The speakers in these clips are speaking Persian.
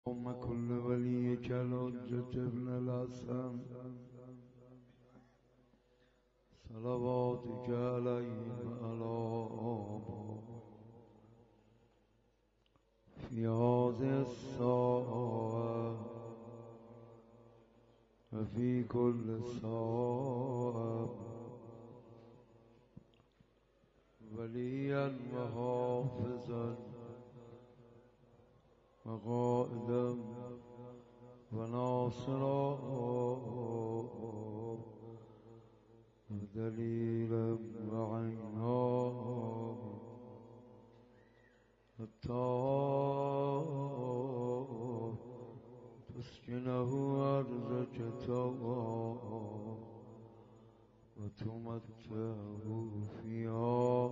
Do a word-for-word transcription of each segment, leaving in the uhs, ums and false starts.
ام كل وليك الحجة ابن الحسن صلواتك عليه وعلى آبائه في هذه الساعة وفي كل ساعة وليا وحافظا وقائدا وناصرا ودليلا وعينا حتى تسكنه أرضك طوعا وتمتعه فيها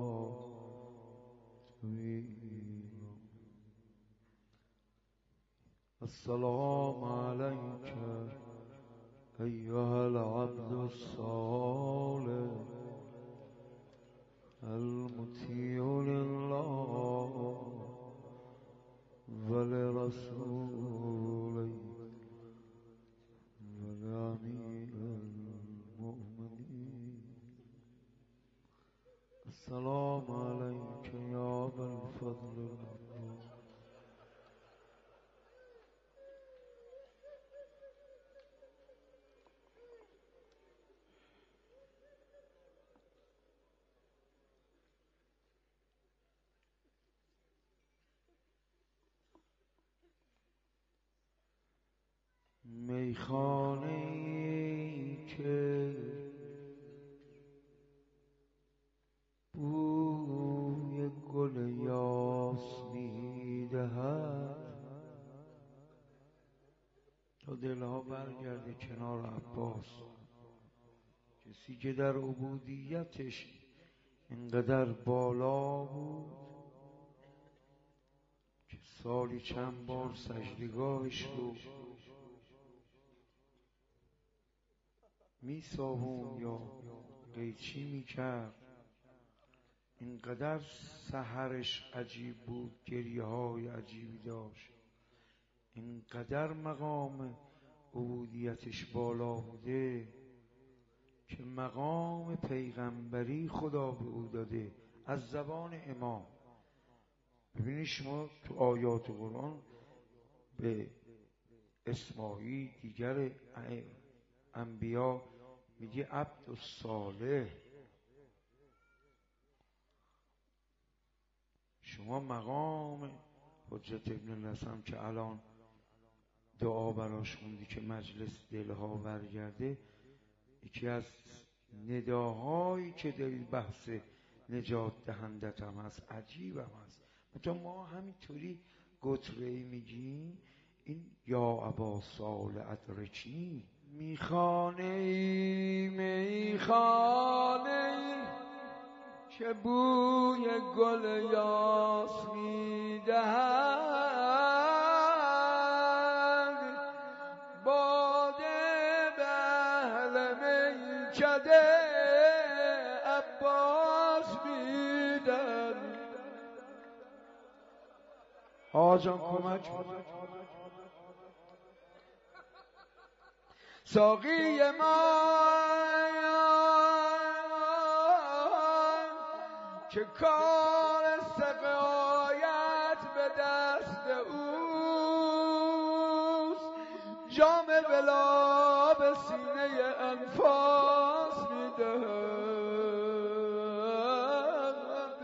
طويلا. السلام عليك أيها العبد الصالح المطيع لله ولرسوله ولأمير المؤمنين. السلام عليك يا أبا الفضل العظيم میخانه‌ای که بوی گل یاس میدهد تا دلها برگرده کنار عباس، کسی که در عبودیتش اینقدر بالا بود که سالی چند بار سجدگاهش رو می صابون یا قیچی می کرد، اینقدر سحرش عجیب بود، گریه های عجیبی داشت، اینقدر مقام عبودیتش بالا بوده که مقام پیغمبری خدا به او داده از زبان امام. ببینید شما تو آیات قرآن به اسماعیل دیگر انبیا میگه عبد الصالح. شما مقام حجت ابن الحسن که الان دعا براش خوندی که مجلس دلها برگرده، یکی از نداهایی که دارید بحث نجات دهندت هم هست، عجیب هم هست. مثلا ما همینطوری گتره‌ای میگیم این یا ابا صالح ادرکنی. میخانه ای میخانه ای که بوی گل یاس میدهد، باده به اهل میکده عباس میدن. آجان کمک ساقی ما که کار سقایت به دست اوست، جام بلا به سینه انفاس میدهد.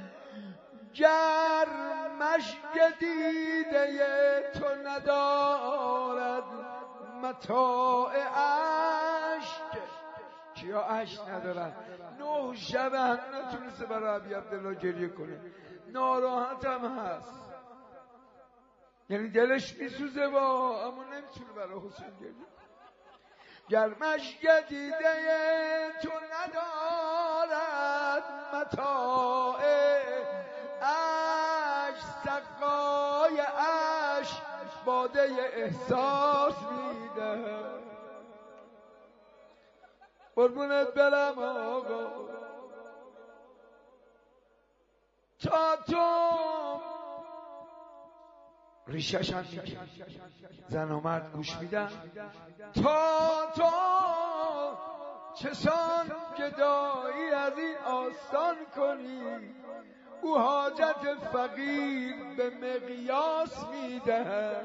گرمش دیده تو ندارد متاع اشک، کیا اشک ندارن؟ نه شب هم نتونسته برای عبی عبدالله گریه کنه، ناراحت هم هست، یعنی دلش میسوزه با، اما نمیتونه برای حسین گریه کنه. گرمش دیده تو ندارد متاع اشک، سقای اشک باده احساس میده. قربونت برم آقا، تا تو ریشش هم زن و مرد گوش میدن تا تا چسان گدایی از این آستان کنی او حاجت فقیر به مقیاس میده.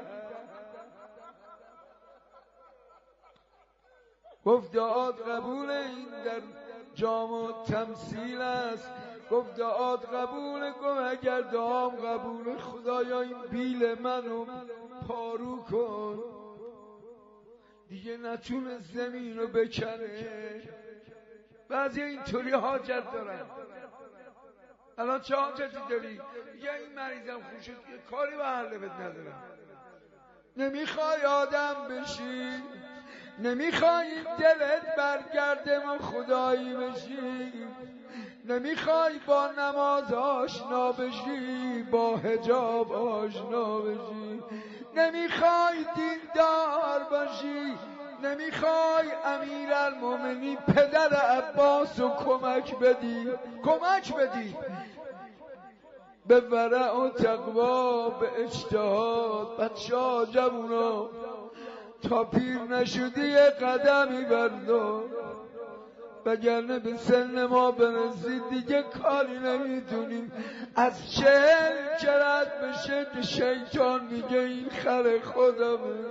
گفت دعات قبول این در جام و تمثیل است. گفت دعات قبول کن اگر دعام قبول خدایا این بیل منو پارو کن دیگه نتونه زمین رو بکنه. بعضی اینطوری حاجت دارن. الان چه حاجتی داری؟ دیگه این مریضم خوب شد کاری به هر لبت ندارم. نمیخوای آدم بشی، نمیخوای دلت برگرده ما خدایی بشی، نمیخوای با نماز آشنا بشی، با حجاب آشنا بشی، نمیخوای دیندار باشی، نمیخوای امیرالمومنین پدر عباس رو کمک بدی، کمک بدی به ورع و تقوا، به اجتهاد. بچه ها جوونا تا پیر نشدی یه قدمی بردار، وگرنه به سن ما برسید دیگه کاری نمیتونیم. از چهل کرد بشه که شیطان میگه این خر خودمه.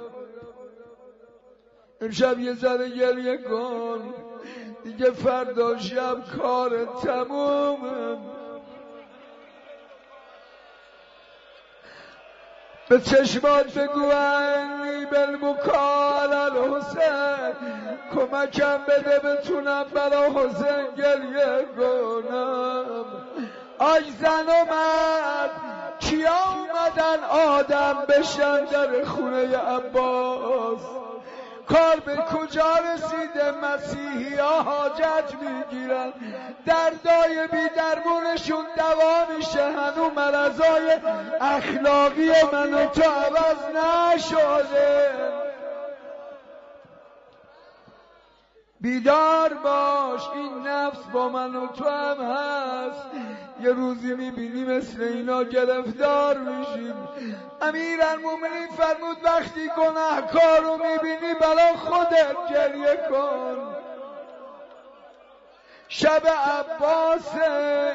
امشب یه ذره گریه کن دیگه فردا شب کار تمومه. به چشمات بگو انی بالبکال الحسین، کمکم بده بتونم برا حسین گریه کنم. آی زن و مرد کیا اومدن آدم بشن در خونه عباس؟ کار به کجا رسیده؟ مسیحی ها حاجت میگیرن، دردای بی درمونشون دوا میشه، هنو مرضای اخلاقی من و تو عوض نشده. بیدار باش، این نفس با من و تو هم هست. یه روزی میبینی مثل اینا گرفتار میشیم. امیرالمومنین فرمود وقتی گناهکار رو میبینی برا خودت گریه کن. شب عباسه،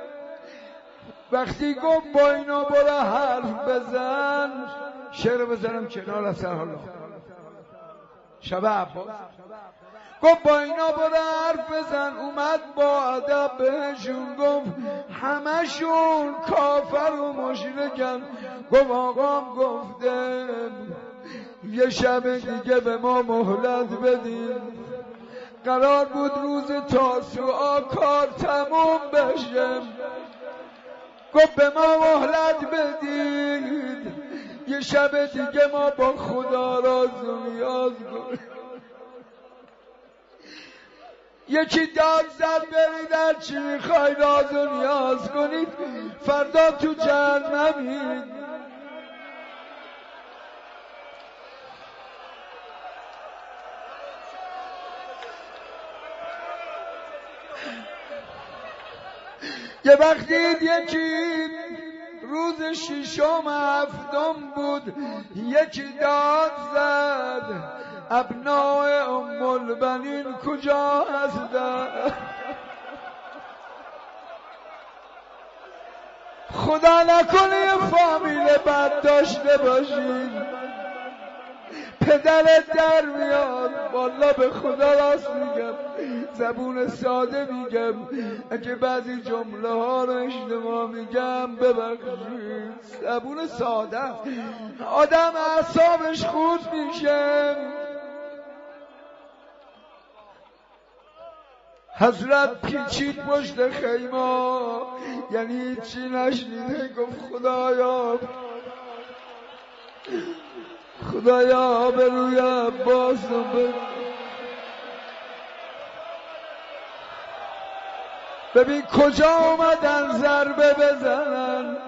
وقتی گفت با اینا برا حرف بزن، شعر بزنم کنار اثر حالا. شب عباس گفت با اینا برا حرف بزن، اومد با ادب بهشون گفت همشون کافر و مشرکن. گفت آقام گفته یه شب دیگه به ما مهلت بدین، قرار بود روز تاسوعا کار تموم بشه. گفت به ما مهلت بدید یه شب دیگه ما با خدا راز و نیاز کنیم. یکی داد زد برید هر چی میخوای راز و نیاز کنید، فردا تو جهنمید. یه وقتی یکی روز ششم هفتم بود، یکی داد زد ابنای ام البنین کجا هستن؟ خدا نکنه یه فامیل بد داشته باشین، پدرت در میاد. والله به خدا راست میگم، زبون ساده میگم، اگه بعضی جمله ها رو اشتباه میگم ببخشید. زبون ساده آدم اعصابش خورد میشه. حضرت پیچید پشت خیمه، یعنی چی نشنیده. گفت خدایا خدایا به روی عباس ببین. ببین کجا اومدن ضربه بزنن.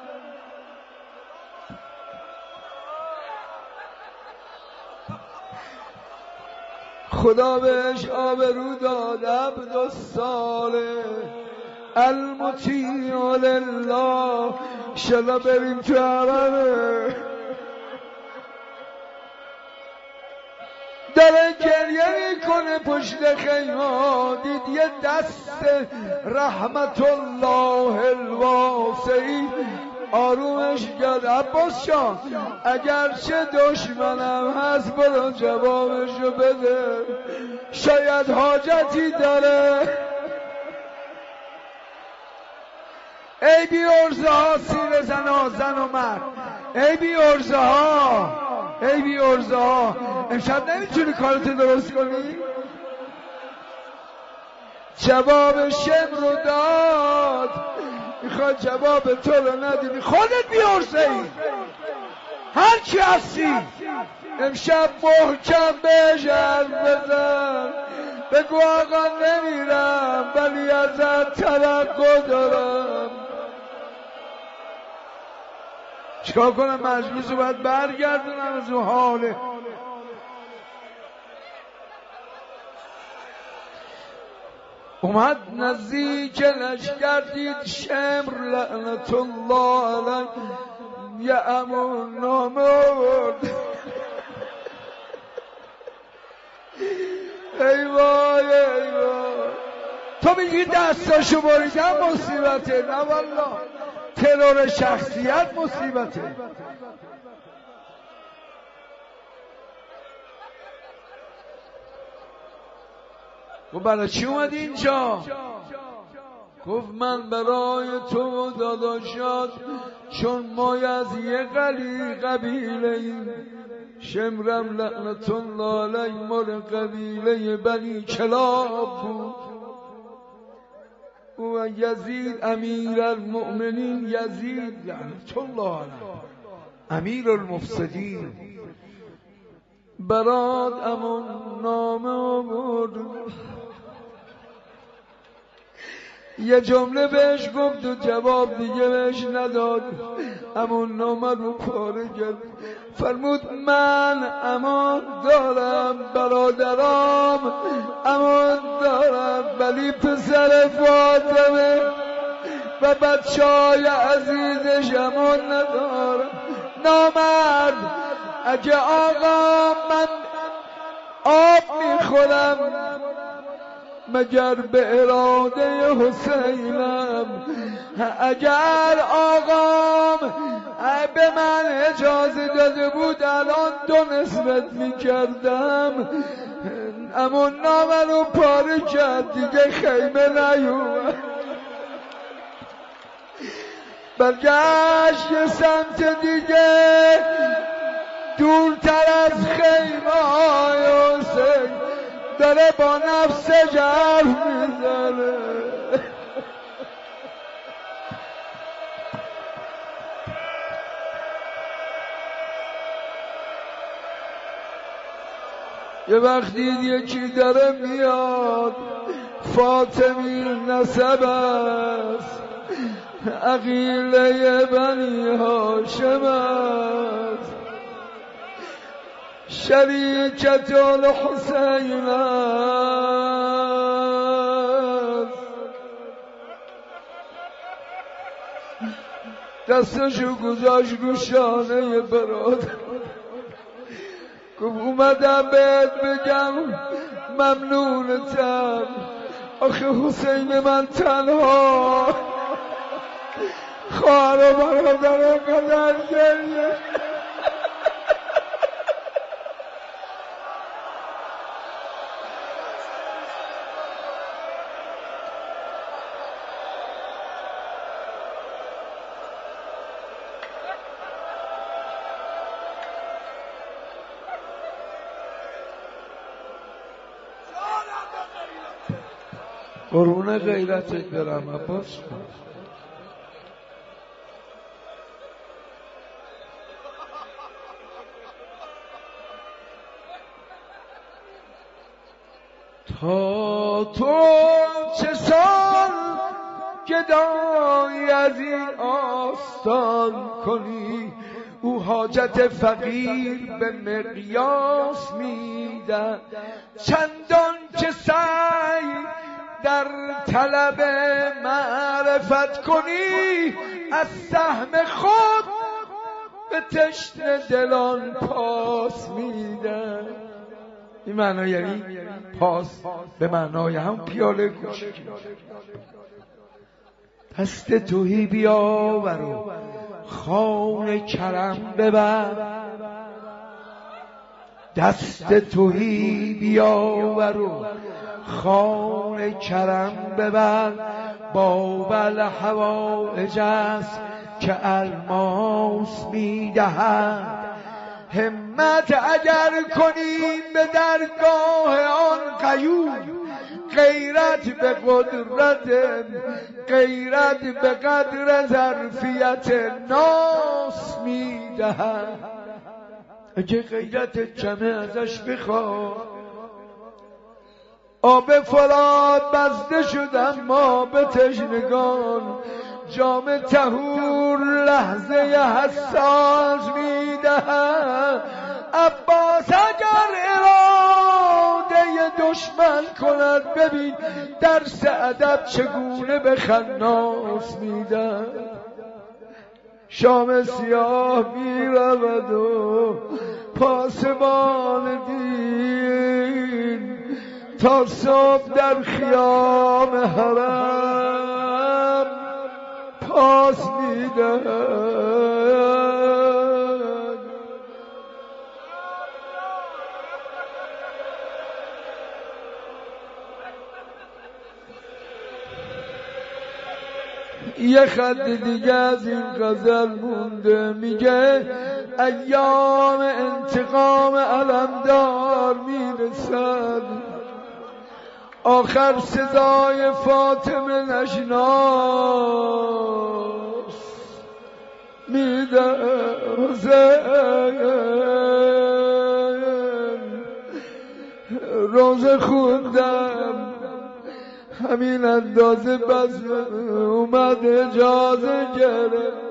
خدا بهش آبرو داد. عبد الصالح المطیع لله. شلا بریم تو عربه گریه میکنه پشت خیمه، دید یه دست رحمت الله الواسعی آرومش کرد. عباس جان اگرچه دشمنم هست برو جوابشو بده، شاید حاجتی داره. ای بی ارزه ها سیر زن ها، زن و مرد، ای بی ارزه ها، ای بی ارزه ها، امشب نمیتونی کارتو درست کنی؟ جواب شم رو داد، میخواد جواب تو رو ندیدی، خودت بی ارزه ای، هر چی هستی امشب محکم بهش حرف بزن، بگو آقا نمیرم ولی ازت توقع دارم. چیکار کنم؟ مجلس رو باید برگردونم از اون حاله. اومد نزدیک لشکر دید شمر لعنت الله علیه یه امون نامرد. ای وای ای وای، تو میگی دستاشو بریدن مصیبته، نه والله ترور شخصیت مصیبته. گفت برای چی اومدی اینجا؟ گفت من برای تو و داداشات، چون ما از یه قلی قبیله ایم، شمرم لعنت الله علیه مال قبیله بنی کلاب بود و یزید امیر المؤمنین، یزید لعنت الله علیه امیر المفسدین، برات امون نامه آورد. یه جمله بهش گفت و جواب دیگه بهش نداد، امون نامه رو پاره کرد. فرمود من امان دارم، برادرام امان دارم، ولی پسر فاطمه و بچه های عزیزش امان ندارم. نامرد، اگه آقا من آب میخورم مگر به اراده حسینم، اگر آقام به من اجازه داده بود الان دو نسبت میکردم. امون نامه رو پاره کرد، دیگه خیمه نیومد. برگشت یه سمت دیگه دورتر از خیمه های حسین، داره با نفس حرف میزنه. یه وقت دید یکی داره میاد، فاطمی نسب است، عقیله بنی هاشم است، شریکت الحسین است. دستشو گذاشت رو شانه برادر، گفت اومدم بهت بگم ممنونتم، آخه حسین من تنها خواهر و برادرم قدر گریه. قربون غیرتت برم عباس. تا تو چه سال گدایی از این آستان کنی، او حاجت فقیر به مقیاس میدن، چندان که سعی در طلب معرفت کنی، از سهم خود به تشنه دلان پاس میدن. این معنا یعنی پاس به معنای هم پیاله کوچیک. دست توهی بیاور و خوان کرم ببر، دست توهی بیاور و خوان کرم ببر، بابل حوائج است که الماس میدهد. همت اگر کنیم به درگاه آن قیوم، غیرت به قدرت، غیرت به قدر ظرفیت ناس میدهد. اگه غیرت کمه ازش بخواد، آب فرات بسته شد اما به تشنگان، جام طهور لحظه حساس میدهد. عباس اگر اراده دشمن کند، ببین درس ادب چگونه به خناس میدهد. شام سیاه می رود و پاسبان دین تا صبح در خیام حرم پاس میدهد. یه خط دیگه از این غزل مونده، میگه ایام انتقام علمدار میرسد، آخر صدای فاطمه نشناس میده. حسین روزه خوندم همین اندازه بس اومد اجازه گرفت،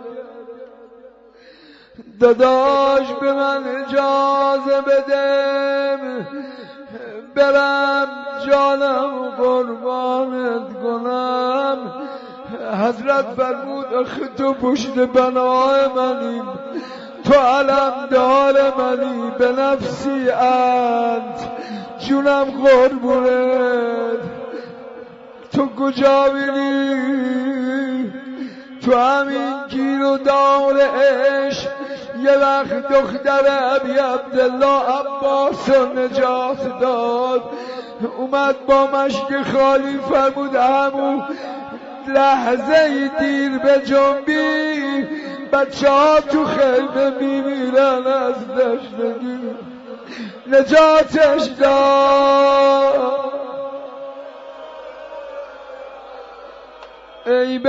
داداش به من اجازه بدم برم جانم قربانت کنم. حضرت فرمود آخه تو پشت بنای منی، تو علمدار منی، به نفسی انت جونم قربونت. تو کجا میری؟ تو همین گیر و دار عشق یه وقت دختر ابی عبدالله عباس رو نجات داد، اومد با مشک خالی فرمود همون لحظه دیر به جنبی بچه ها تو خیمه میمیرن از دشتگی، نجاتش داد. ای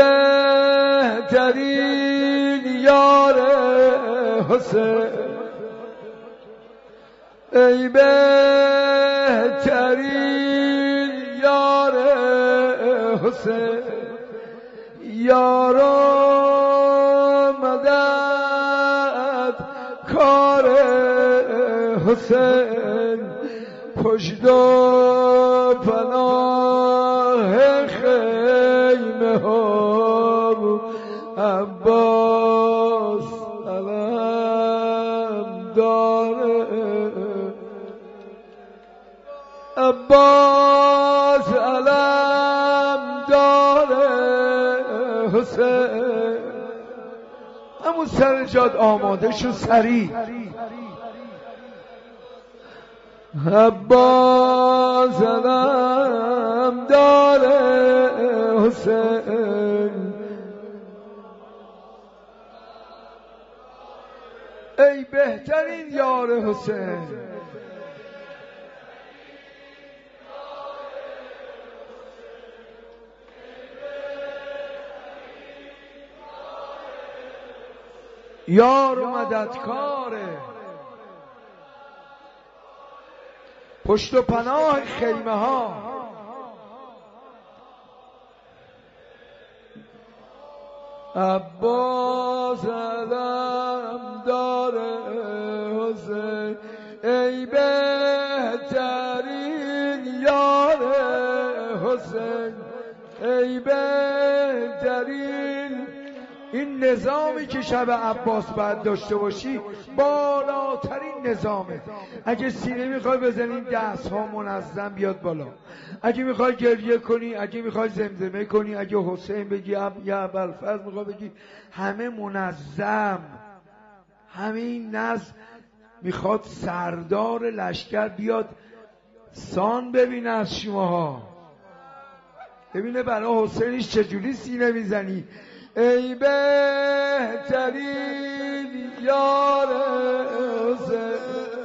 بهترین یار حسین، ای بهترین یار حسین، یارو مدد کار حسین، پشت و پناه خیمه ها عباس علم داره، عباس علم داره حسین. همون سر جاد آماده شو سریع، عباس علم داره حسین، ای بهترین یار حسین. یار و مددکاره، پشت و پناه خیمه ها، عباس علم داره حسین، ای بهترین یار حسین، ای بهترین. این این نظامی که شب عباس باید داشته باشی بالاترین نظامه. اگه سینه میخوای بزنی دست ها منظم بیاد بالا، اگه میخوای گریه کنی، اگه میخوای زمزمه کنی، اگه حسین بگی یا ابوالفضل میخوای بگی، همه منظم. همین نظم میخواد سردار لشکر بیاد سان ببینه از شماها، ببینه برای حسینش چجوری سینه میزنی. ای بهترین یار حسین،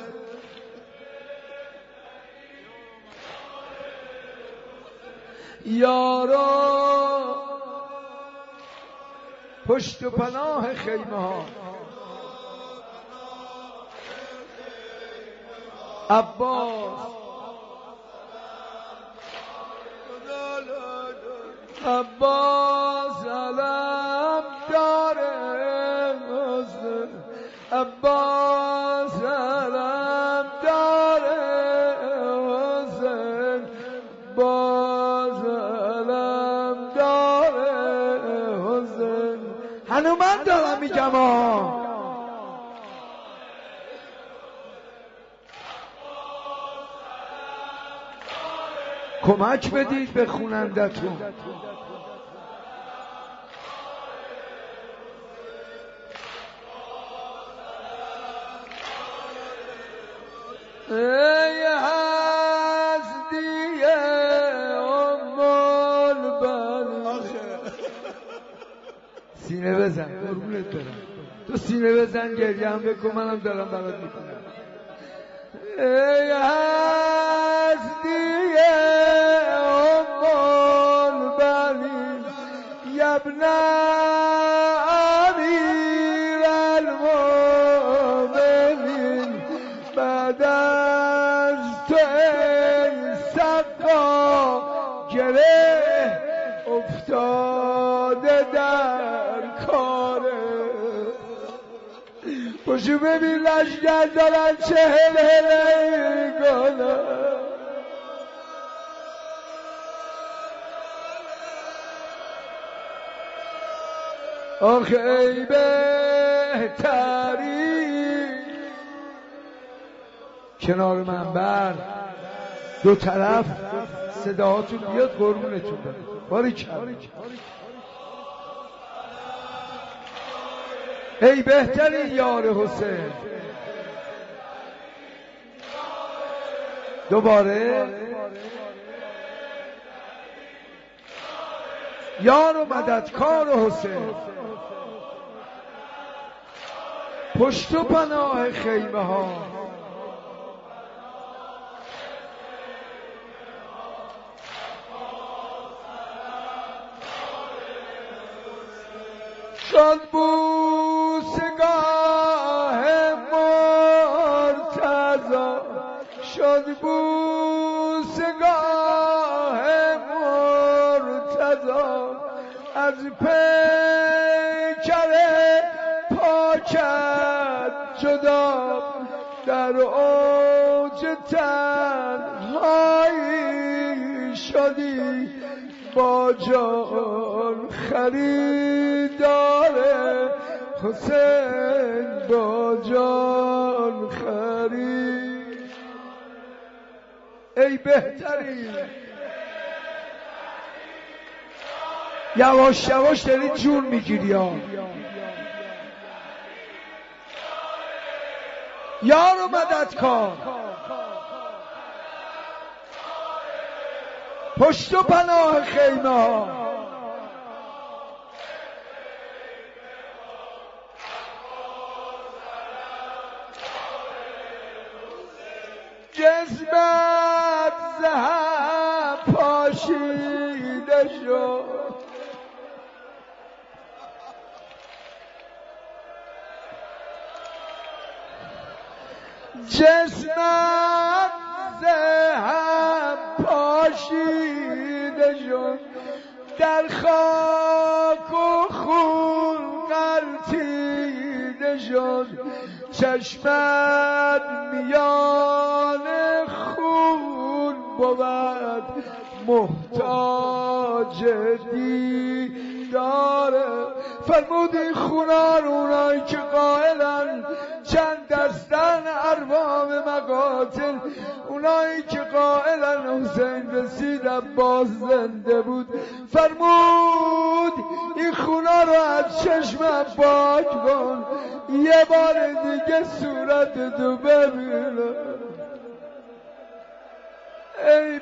یارا پشت و پناه خیمه ها، عباس عباس علم داره حسین، عباس علم داره حسین، باز علم داره حسین. هنو من دارم میگم ها، کمک بدید به خونندتون. ای هستی ام البنین، سینه بزن قربونت برم، تو سینه بزن گریه هم بکن، منم دارم برات میکنم. ای هستی ام البنین یبن امیر المؤمنین، بعد از تو ای سقا گره افتاده در کاره. باشو ببین لشگر دارن چه هل هله کنن. آخه ای بهتری کنار منبر دو طرف صداهاتون بیاد قربونتون برم. باریکلا. ای بهترین یار حسین. دوباره یار و مددکار حسین، پشت و پناه خیمه ها، شد بوسگاه مرتضی، شد بوسگاه مرتضی، از پیکر پاکت جدا در اوج تنهایی شدی، با جان خریدار حسین، با جان خرید. ای بهترین، یواش یواش داری جون میگیری ها. یار و مددکار، پشت و پناه خیمه ها، جسمت زهم پاشیده شد، جسمت زهم پاشیده شد، در خاک و خون غلتیده شد، چشمت میان خون بود محتاج دیدار فرمود این خونان اونایی که قائلن چند دستن ارباب مقاتل، اونایی که قائلن حسین رسید عباس زنده بود، فرمود این خونا رو از چشم پاک کن، یه بار دیگه صورت تو ببینم ای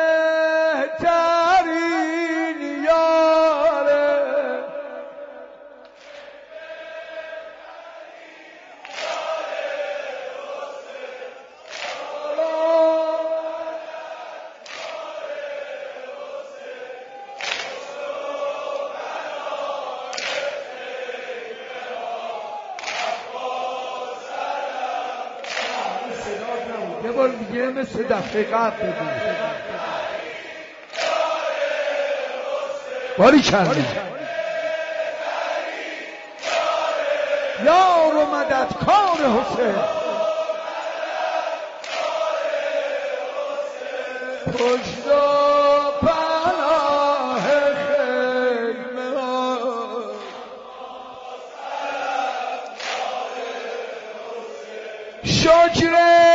بهترین یاره. یه بار دیگه مثل دفعه قبل بگو باری کردی یار و مددکار حسین، پشت و پناه خیمه ها شکر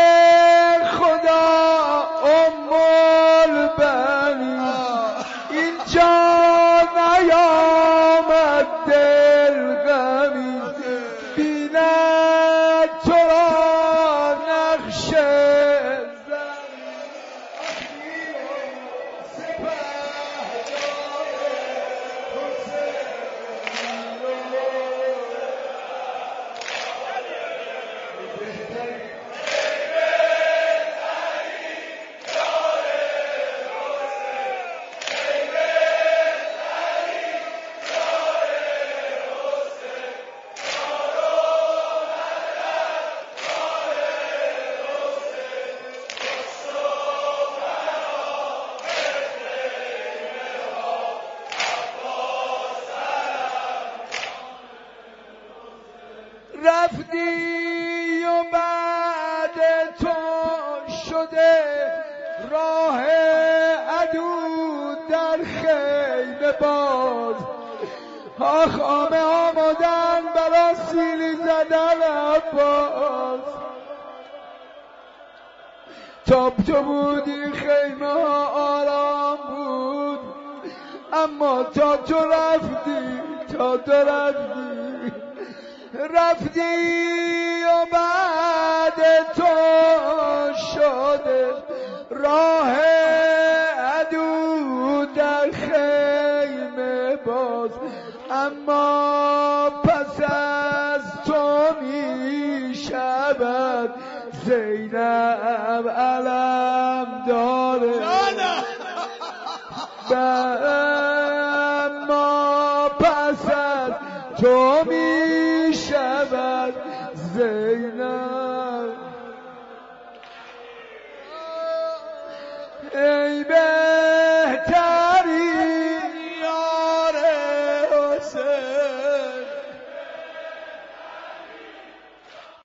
رفتی و بعد تو شده راه عدو در خیمه باز، آخ آمه آمدن برا سیلی زدن عباس، تاب تو بودی خیمه ها آرام بود، اما تا تو رفتی تا تو رفتی رفتی و بعد تو شده راه عدو در خیمه باز، اما پس از تو می شود زینب علم داره، اما پس از تو